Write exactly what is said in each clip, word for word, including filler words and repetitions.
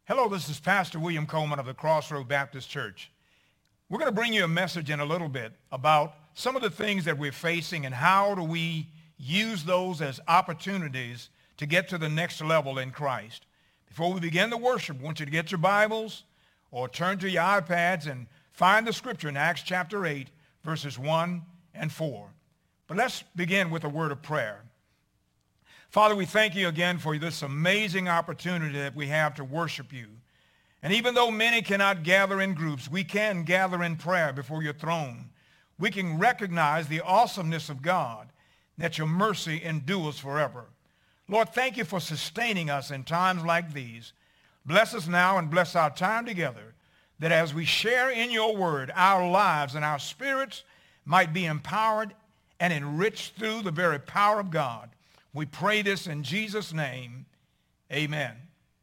Hello, this is Pastor William Coleman of the Crossroad Baptist Church. We're going to bring you a message in a little bit about some of the things that we're facing and how do we use those as opportunities to get to the next level in Christ. Before we begin the worship, I want you to get your Bibles or turn to your iPads and find the scripture in Acts chapter eight, verses one and four. But let's begin with a word of prayer. Father, we thank you again for this amazing opportunity that we have to worship you. And even though many cannot gather in groups, we can gather in prayer before your throne. We can recognize the awesomeness of God, that your mercy endures forever. Lord, thank you for sustaining us in times like these. Bless us now and bless our time together, that as we share in your word, our lives and our spirits might be empowered and enriched through the very power of God. We pray this in Jesus' name. Amen.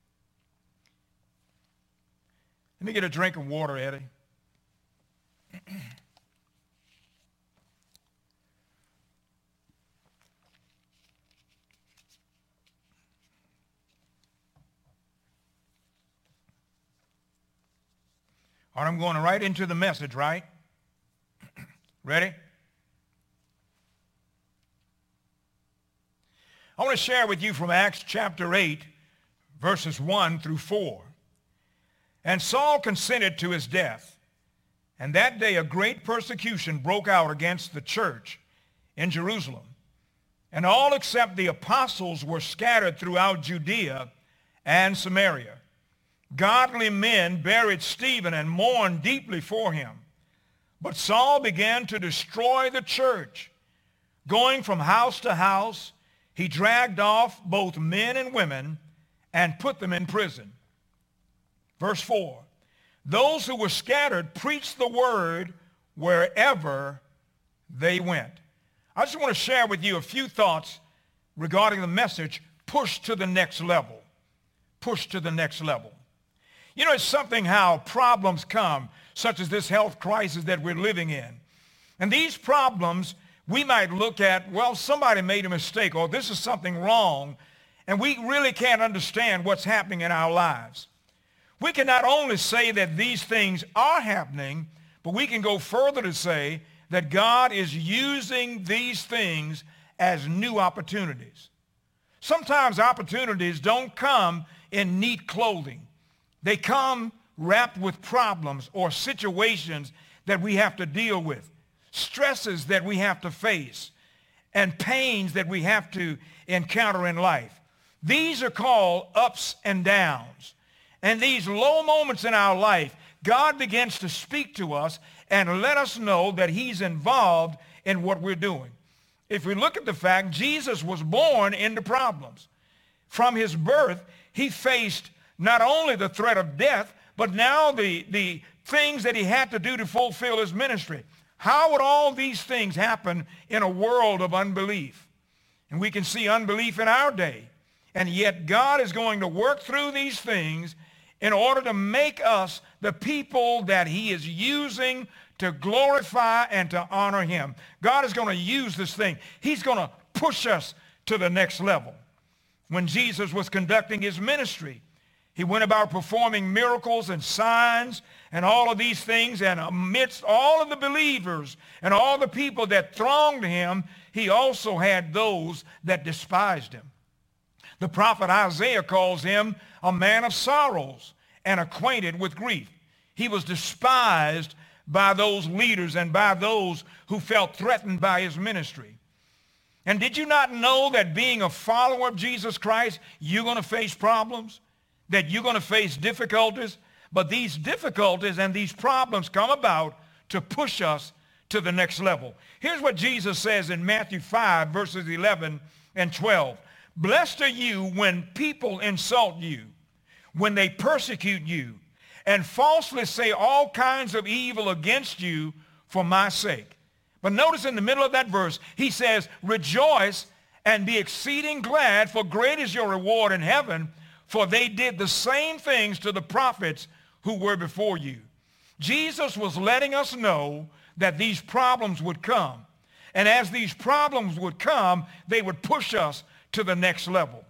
Let me get a drink of water, Eddie. All right, I'm going right into the message, right? Ready? I want to share with you from Acts chapter eight, verses one through four. And Saul consented to his death. And that day a great persecution broke out against the church in Jerusalem. And all except the apostles were scattered throughout Judea and Samaria. Godly men buried Stephen and mourned deeply for him. But Saul began to destroy the church. Going from house to house, he dragged off both men and women and put them in prison. Verse four, those who were scattered preached the word wherever they went. I just want to share with you a few thoughts regarding the message, push to the next level. Push to the next level. You know, it's something how problems come, such as this health crisis that we're living in. And these problems, we might look at, well, somebody made a mistake, or this is something wrong, and we really can't understand what's happening in our lives. We can not only say that these things are happening, but we can go further to say that God is using these things as new opportunities. Sometimes opportunities don't come in neat clothing. They come wrapped with problems or situations that we have to deal with, stresses that we have to face, and pains that we have to encounter in life. These are called ups and downs. And these low moments in our life, God begins to speak to us and let us know that he's involved in what we're doing. If we look at the fact, Jesus was born into problems. From his birth, he faced not only the threat of death, but now the, the things that he had to do to fulfill his ministry. How would all these things happen in a world of unbelief? And we can see unbelief in our day. And yet God is going to work through these things in order to make us the people that he is using to glorify and to honor him. God is going to use this thing. He's going to push us to the next level. When Jesus was conducting his ministry, he went about performing miracles and signs and all of these things. And amidst all of the believers and all the people that thronged him, he also had those that despised him. The prophet Isaiah calls him a man of sorrows and acquainted with grief. He was despised by those leaders and by those who felt threatened by his ministry. And did you not know that being a follower of Jesus Christ, you're going to face problems, that you're going to face difficulties? But these difficulties and these problems come about to push us to the next level. Here's what Jesus says in Matthew five, verses eleven and twelve. Blessed are you when people insult you, when they persecute you, and falsely say all kinds of evil against you for my sake. But notice in the middle of that verse, he says, rejoice and be exceeding glad, for great is your reward in heaven, for they did the same things to the prophets who were before you. Jesus was letting us know that these problems would come. And as these problems would come, they would push us to the next level.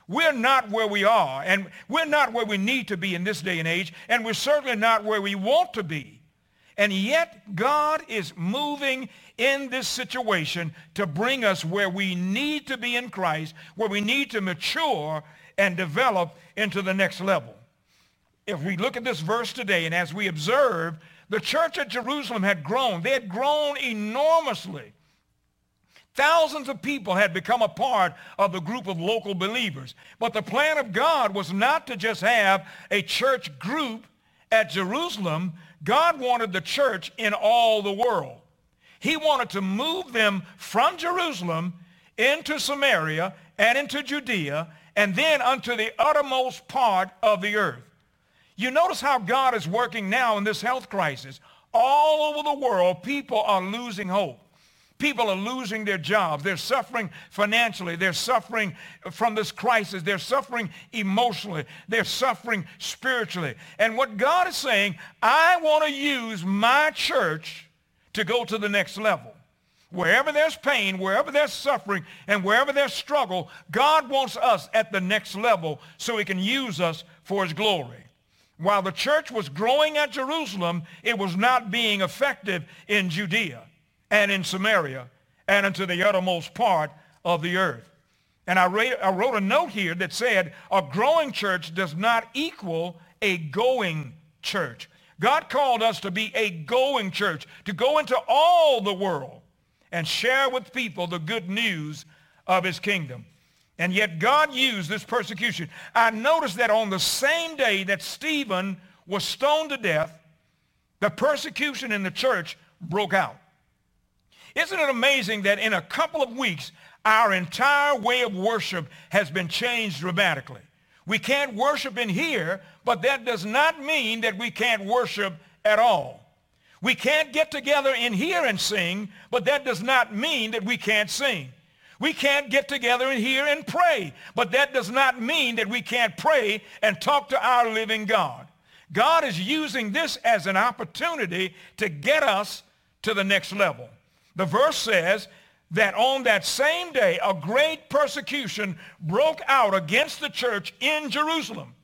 We're not where we are, and we're not where we need to be in this day and age, and we're certainly not where we want to be. And yet God is moving in this situation to bring us where we need to be in Christ, where we need to mature and develop into the next level. If we look at this verse today, and as we observe, the church at Jerusalem had grown. They had grown enormously. Thousands of people had become a part of the group of local believers. But the plan of God was not to just have a church group at Jerusalem. God wanted the church in all the world. He wanted to move them from Jerusalem into Samaria and into Judea and then unto the uttermost part of the earth. You notice how God is working now in this health crisis. All over the world, people are losing hope. People are losing their jobs. They're suffering financially. They're suffering from this crisis. They're suffering emotionally. They're suffering spiritually. And what God is saying, I want to use my church to go to the next level. Wherever there's pain, wherever there's suffering, and wherever there's struggle, God wants us at the next level so he can use us for his glory. While the church was growing at Jerusalem, it was not being effective in Judea and in Samaria, and into the uttermost part of the earth. And I, read, I wrote a note here that said, a growing church does not equal a going church. God called us to be a going church, to go into all the world and share with people the good news of his kingdom. And yet God used this persecution. I noticed that on the same day that Stephen was stoned to death, the persecution in the church broke out. Isn't it amazing that in a couple of weeks, our entire way of worship has been changed dramatically? We can't worship in here, but that does not mean that we can't worship at all. We can't get together in here and sing, but that does not mean that we can't sing. We can't get together in here and pray, but that does not mean that we can't pray and talk to our living God. God is using this as an opportunity to get us to the next level. The verse says that on that same day, a great persecution broke out against the church in Jerusalem.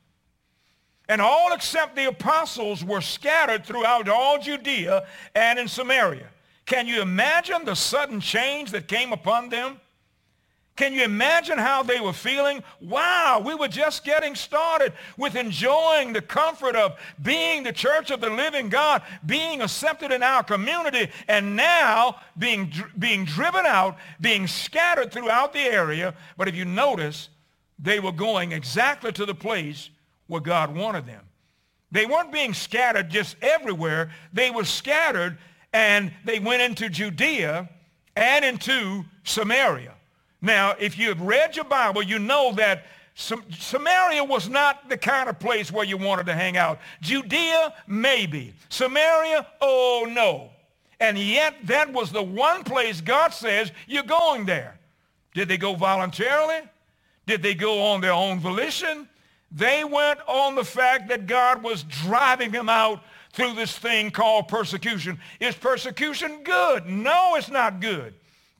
And all except the apostles were scattered throughout all Judea and in Samaria. Can you imagine the sudden change that came upon them? Can you imagine how they were feeling? Wow, we were just getting started with enjoying the comfort of being the church of the living God, being accepted in our community, and now being, being driven out, being scattered throughout the area. But if you notice, they were going exactly to the place where God wanted them. They weren't being scattered just everywhere. They were scattered, and they went into Judea and into Samaria. Now, if you have read your Bible, you know that Samaria was not the kind of place where you wanted to hang out. Judea, maybe. Samaria, oh no. And yet that was the one place God says you're going there. Did they go voluntarily? Did they go on their own volition? They went on the fact that God was driving them out through this thing called persecution. Is persecution good? No, it's not good.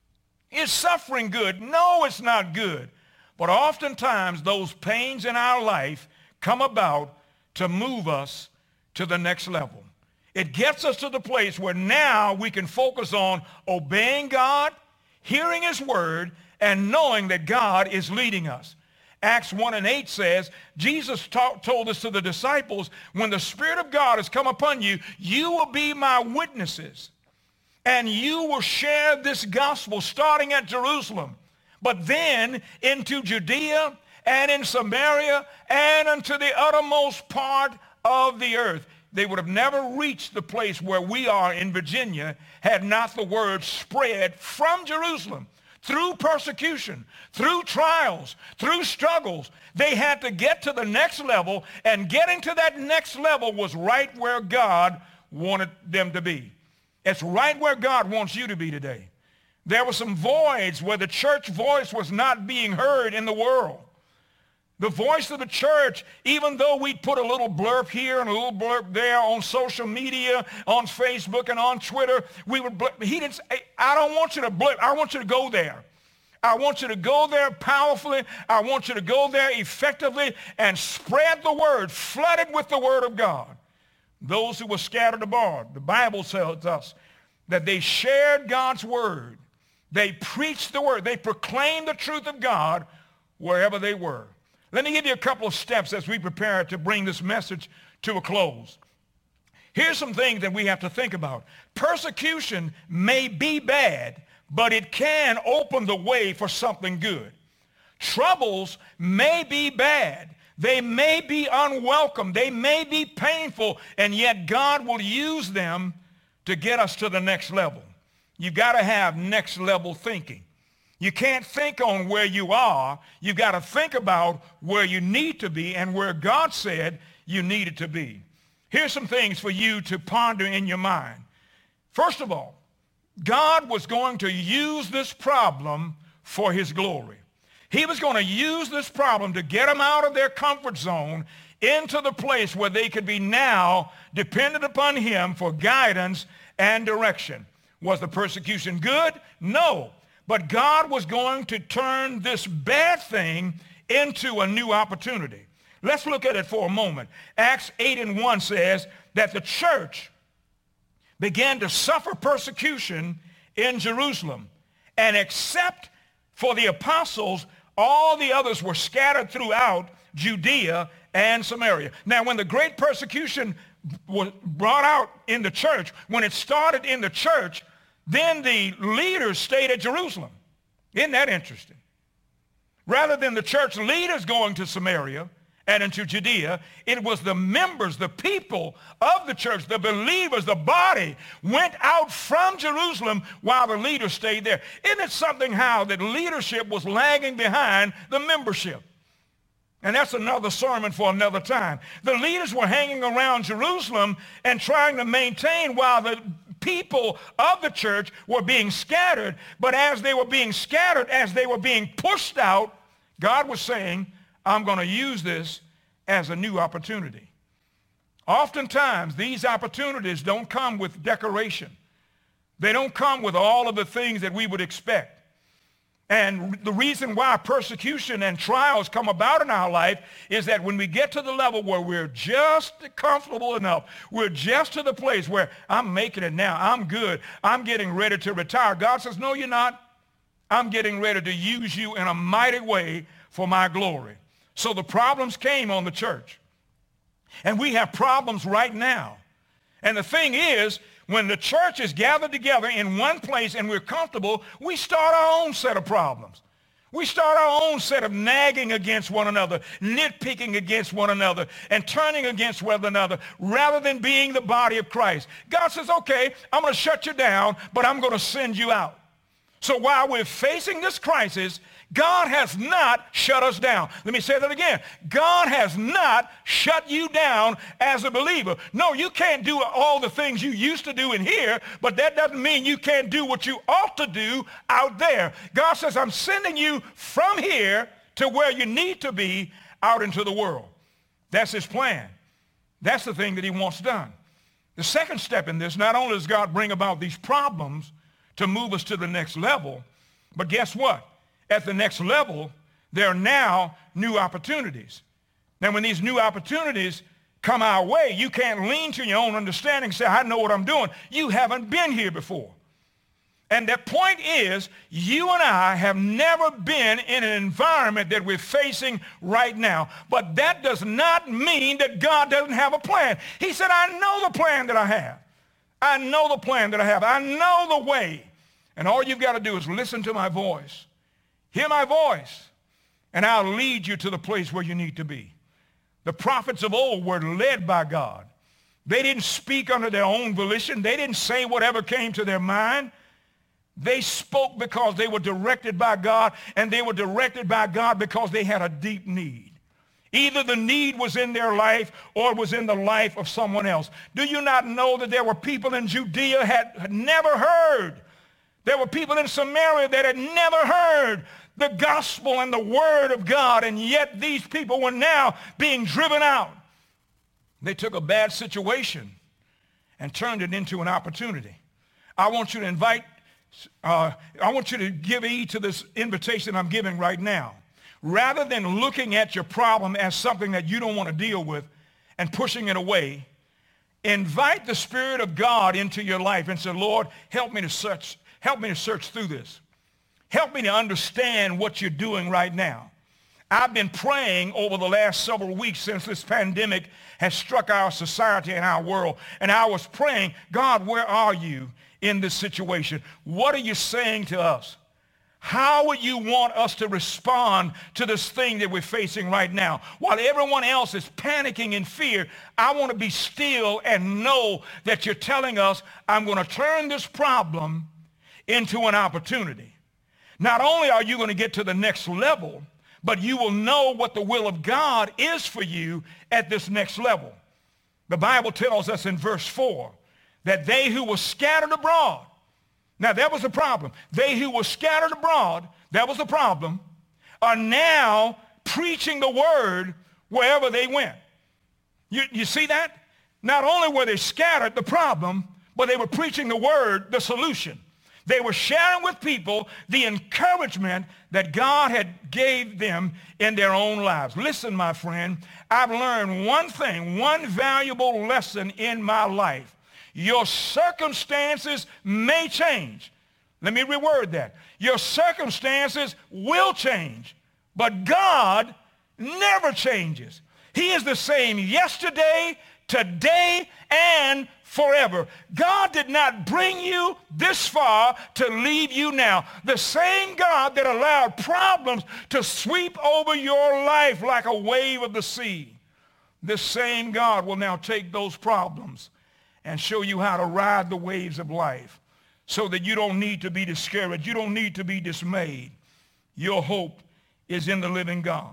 Is suffering good? No, it's not good. But oftentimes those pains in our life come about to move us to the next level. It gets us to the place where now we can focus on obeying God, hearing his word, and knowing that God is leading us. Acts one and eight says, Jesus taught, told us to the disciples, when the Spirit of God has come upon you, you will be my witnesses. And you will share this gospel starting at Jerusalem, but then into Judea and in Samaria and unto the uttermost part of the earth. They would have never reached the place where we are in Virginia had not the word spread from Jerusalem. Through persecution, through trials, through struggles, they had to get to the next level, and getting to that next level was right where God wanted them to be. It's right where God wants you to be today. There were some voids where the church voice was not being heard in the world. The voice of the church, even though we'd put a little blurb here and a little blurb there on social media, on Facebook and on Twitter, we would blurb. He didn't say, I don't want you to blurb. I want you to go there. I want you to go there powerfully. I want you to go there effectively and spread the word, flood it with the word of God. Those who were scattered abroad, the Bible tells us that they shared God's word. They preached the word. They proclaimed the truth of God wherever they were. Let me give you a couple of steps as we prepare to bring this message to a close. Here's some things that we have to think about. Persecution may be bad, but it can open the way for something good. Troubles may be bad. They may be unwelcome. They may be painful, and yet God will use them to get us to the next level. You've got to have next level thinking. You can't think on where you are. You've got to think about where you need to be and where God said you needed to be. Here's some things for you to ponder in your mind. First of all, God was going to use this problem for his glory. He was going to use this problem to get them out of their comfort zone into the place where they could be now dependent upon him for guidance and direction. Was the persecution good? No. But God was going to turn this bad thing into a new opportunity. Let's look at it for a moment. Acts eight and one says that the church began to suffer persecution in Jerusalem, and except for the apostles, all the others were scattered throughout Judea and Samaria. Now, when the great persecution was brought out in the church, when it started in the church, then the leaders stayed at Jerusalem. Isn't that interesting? Rather than the church leaders going to Samaria and into Judea, it was the members, the people of the church, the believers, the body went out from Jerusalem while the leaders stayed there. Isn't it something how that leadership was lagging behind the membership? And that's another sermon for another time. The leaders were hanging around Jerusalem and trying to maintain while the people of the church were being scattered. But as they were being scattered, as they were being pushed out, God was saying, I'm going to use this as a new opportunity. Oftentimes, these opportunities don't come with decoration. They don't come with all of the things that we would expect. And the reason why persecution and trials come about in our life is that when we get to the level where we're just comfortable enough, we're just to the place where I'm making it now, I'm good, I'm getting ready to retire. God says, no, you're not. I'm getting ready to use you in a mighty way for my glory. So the problems came on the church. And we have problems right now. And the thing is, when the church is gathered together in one place and we're comfortable, we start our own set of problems. We start our own set of nagging against one another, nitpicking against one another, and turning against one another rather than being the body of Christ. God says, okay, I'm going to shut you down, but I'm going to send you out. So while we're facing this crisis, God has not shut us down. Let me say that again. God has not shut you down as a believer. No, you can't do all the things you used to do in here, but that doesn't mean you can't do what you ought to do out there. God says, I'm sending you from here to where you need to be out into the world. That's his plan. That's the thing that he wants done. The second step in this, not only does God bring about these problems to move us to the next level, but guess what? At the next level, there are now new opportunities. Now, when these new opportunities come our way, you can't lean to your own understanding and say, I know what I'm doing. You haven't been here before. And the point is, you and I have never been in an environment that we're facing right now. But that does not mean that God doesn't have a plan. He said, I know the plan that I have. I know the plan that I have. I know the way. And all you've got to do is listen to my voice. Hear my voice, and I'll lead you to the place where you need to be. The prophets of old were led by God. They didn't speak under their own volition. They didn't say whatever came to their mind. They spoke because they were directed by God, and they were directed by God because they had a deep need. Either the need was in their life or it was in the life of someone else. Do you not know that there were people in Judea had, had never heard? There were people in Samaria that had never heard the gospel and the word of God, and yet these people were now being driven out. They took a bad situation and turned it into an opportunity. I want you to invite uh, I want you to give heed to this invitation I'm giving right now. Rather than looking at your problem as something that you don't want to deal with and pushing it away, invite the Spirit of God into your life and say, Lord, help me to search, help me to search through this. Help me to understand what you're doing right now. I've been praying over the last several weeks since this pandemic has struck our society and our world. And I was praying, God, where are you in this situation? What are you saying to us? How would you want us to respond to this thing that we're facing right now? While everyone else is panicking in fear, I want to be still and know that you're telling us, I'm going to turn this problem into an opportunity. Not only are you going to get to the next level, but you will know what the will of God is for you at this next level. The Bible tells us in verse four that they who were scattered abroad, now that was the problem. They who were scattered abroad, that was the problem, are now preaching the word wherever they went. You, you see that? Not only were they scattered, the problem, but they were preaching the word, the solution. They were sharing with people the encouragement that God had gave them in their own lives. Listen, my friend, I've learned one thing, one valuable lesson in my life. Your circumstances may change. Let me reword that. Your circumstances will change, but God never changes. He is the same yesterday, today, and forever. God did not bring you this far to leave you now. The same God that allowed problems to sweep over your life like a wave of the sea, this same God will now take those problems and show you how to ride the waves of life so that you don't need to be discouraged. You don't need to be dismayed. Your hope is in the living God.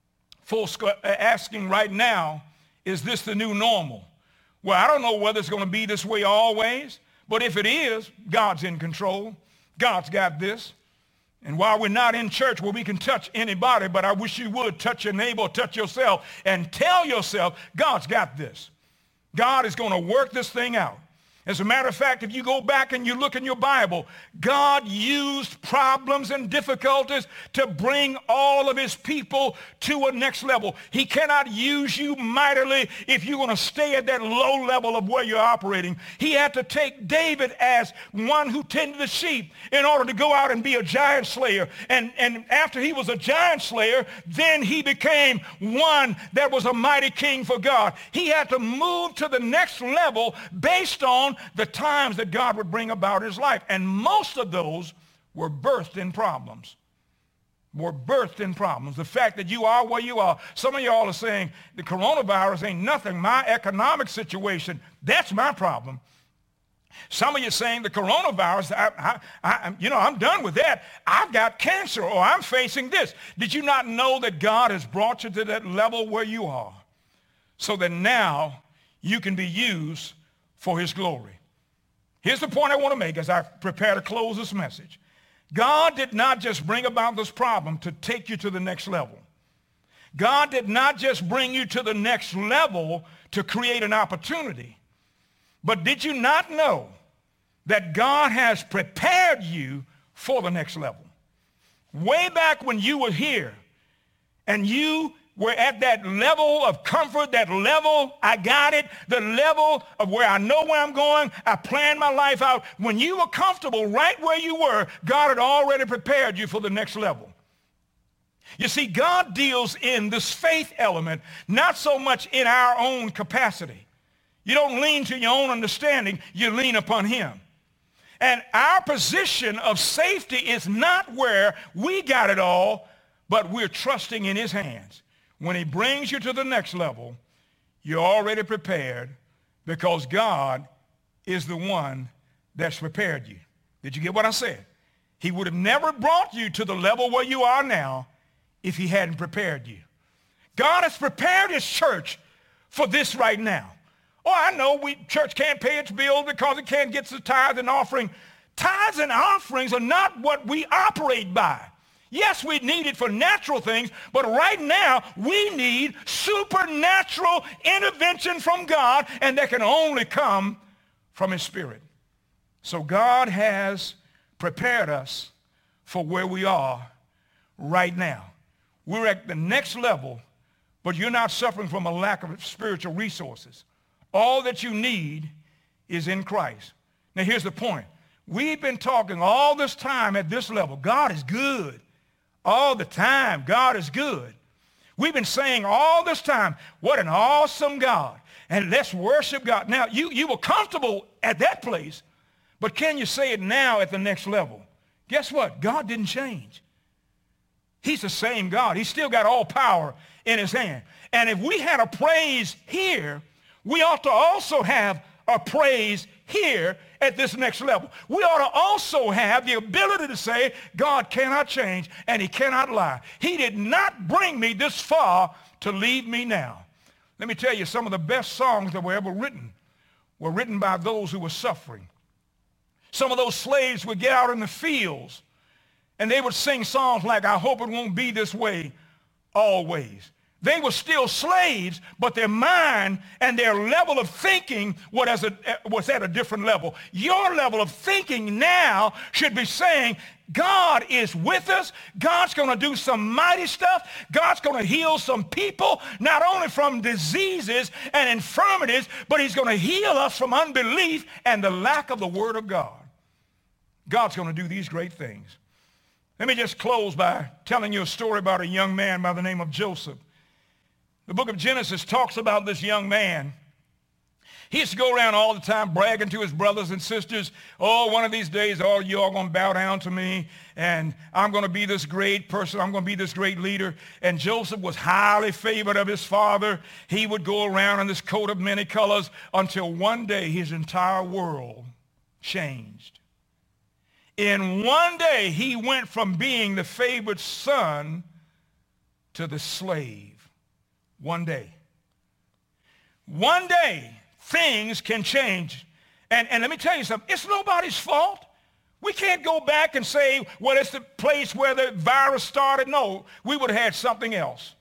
Folks asking right now, is this the new normal? Well, I don't know whether it's going to be this way always, but if it is, God's in control. God's got this. And while we're not in church where we can touch anybody, but I wish you would touch your neighbor, touch yourself, and tell yourself, God's got this. God is going to work this thing out. As a matter of fact, if you go back and you look in your Bible, God used problems and difficulties to bring all of his people to a next level. He cannot use you mightily if you're going to stay at that low level of where you're operating. He had to take David as one who tended the sheep in order to go out and be a giant slayer. And, and after he was a giant slayer, then he became one that was a mighty king for God. He had to move to the next level based on the times that God would bring about his life. And most of those were birthed in problems. Were birthed in problems. The fact that you are where you are. Some of y'all are saying the coronavirus ain't nothing. My economic situation, that's my problem. Some of you saying the coronavirus, I, I, I, you know, I'm done with that. I've got cancer or I'm facing this. Did you not know that God has brought you to that level where you are so that now you can be used for his glory? Here's the point I want to make as I prepare to close this message. God did not just bring about this problem to take you to the next level. God did not just bring you to the next level to create an opportunity. But did you not know that God has prepared you for the next level? Way back when you were here and you we're at that level of comfort, that level, I got it, the level of where I know where I'm going, I planned my life out. When you were comfortable right where you were, God had already prepared you for the next level. You see, God deals in this faith element, not so much in our own capacity. You don't lean to your own understanding, you lean upon him. And our position of safety is not where we got it all, but we're trusting in his hands. When he brings you to the next level, you're already prepared because God is the one that's prepared you. Did you get what I said? He would have never brought you to the level where you are now if he hadn't prepared you. God has prepared his church for this right now. Oh, I know we church can't pay its bills because it can't get the tithe and offering. Tithes and offerings are not what we operate by. Yes, we need it for natural things, but right now we need supernatural intervention from God, and that can only come from his Spirit. So God has prepared us for where we are right now. We're at the next level, but you're not suffering from a lack of spiritual resources. All that you need is in Christ. Now here's the point. We've been talking all this time at this level. God is good. All the time, God is good. We've been saying all this time, what an awesome God. And let's worship God. Now, you, you were comfortable at that place, but can you say it now at the next level? Guess what? God didn't change. He's the same God. He's still got all power in his hand. And if we had a praise here, we ought to also have a praise here at this next level. We ought to also have the ability to say, God cannot change and he cannot lie. He did not bring me this far to leave me now. Let me tell you, some of the best songs that were ever written were written by those who were suffering. Some of those slaves would get out in the fields and they would sing songs like, I hope it won't be this way always. They were still slaves, but their mind and their level of thinking was at a different level. Your level of thinking now should be saying, God is with us. God's going to do some mighty stuff. God's going to heal some people, not only from diseases and infirmities, but he's going to heal us from unbelief and the lack of the word of God. God's going to do these great things. Let me just close by telling you a story about a young man by the name of Joseph. The book of Genesis talks about this young man. He used to go around all the time bragging to his brothers and sisters, oh, one of these days, all you are going to bow down to me, and I'm going to be this great person. I'm going to be this great leader. And Joseph was highly favored of his father. He would go around in this coat of many colors until one day his entire world changed. In one day, he went from being the favored son to the slave. One day. One day, things can change. And, and let me tell you something. It's nobody's fault. We can't go back and say, well, it's the place where the virus started. No, we would have had something else.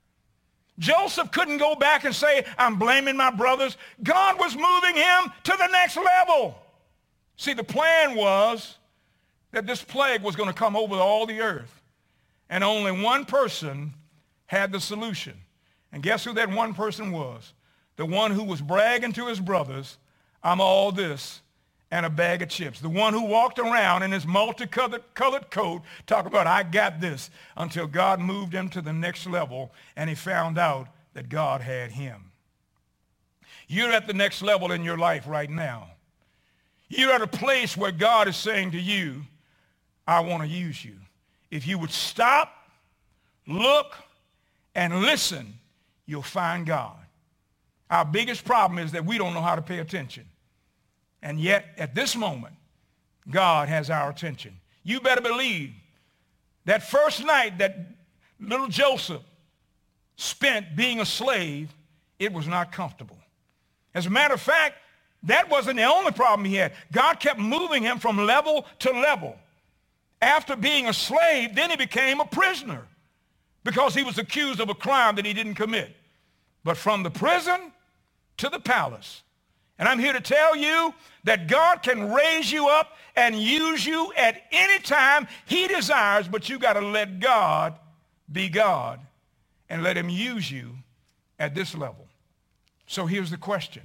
Joseph couldn't go back and say, I'm blaming my brothers. God was moving him to the next level. See, the plan was that this plague was going to come over all the earth. And only one person had the solution. And guess who that one person was? The one who was bragging to his brothers, I'm all this and a bag of chips. The one who walked around in his multicolored colored coat talking about, I got this, until God moved him to the next level and he found out that God had him. You're at the next level in your life right now. You're at a place where God is saying to you, I want to use you. If you would stop, look, and listen, you'll find God. Our biggest problem is that we don't know how to pay attention. And yet, at this moment, God has our attention. You better believe that first night that little Joseph spent being a slave, it was not comfortable. As a matter of fact, that wasn't the only problem he had. God kept moving him from level to level. After being a slave, then he became a prisoner, because he was accused of a crime that he didn't commit. But from the prison to the palace. And I'm here to tell you that God can raise you up and use you at any time he desires, but you got to let God be God and let him use you at this level. So here's the question.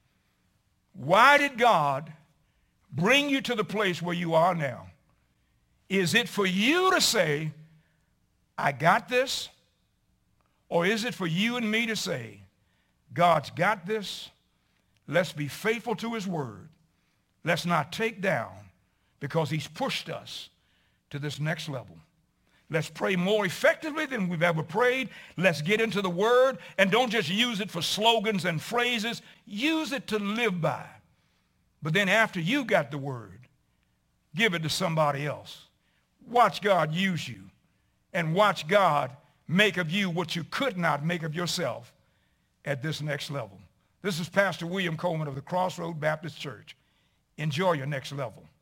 Why did God bring you to the place where you are now? Is it for you to say, I got this? Or is it for you and me to say, God's got this. Let's be faithful to his word. Let's not take down, because he's pushed us to this next level. Let's pray more effectively than we've ever prayed. Let's get into the word, and don't just use it for slogans and phrases. Use it to live by. But then after you got the word, give it to somebody else. Watch God use you, and watch God make of you what you could not make of yourself at this next level. This is Pastor William Coleman of the Crossroad Baptist Church. Enjoy your next level.